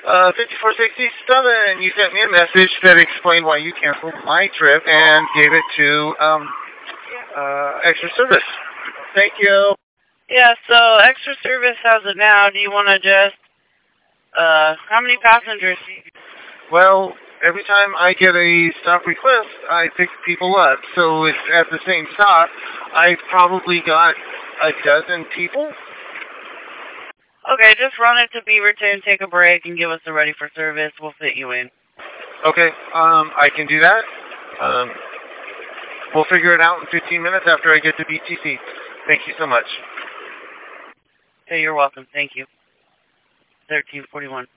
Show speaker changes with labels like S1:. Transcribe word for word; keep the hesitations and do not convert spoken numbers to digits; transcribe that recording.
S1: Uh, fifty-four sixty-seven, you sent me a message that explained why you canceled my trip and gave it to, um, uh, extra service. Thank you.
S2: Yeah, so extra service has it now. Do you want to just, uh, how many passengers?
S1: Well, every time I get a stop request, I pick people up. So it's at the same stop. I've probably got a dozen people.
S2: Okay, just run it to Beaverton, take a break, and give us a ready for service. We'll fit you in.
S1: Okay, um, I can do that. Um, we'll figure it out in fifteen minutes after I get to B T C. Thank you so much.
S2: Hey, you're welcome. Thank you. thirteen forty-one.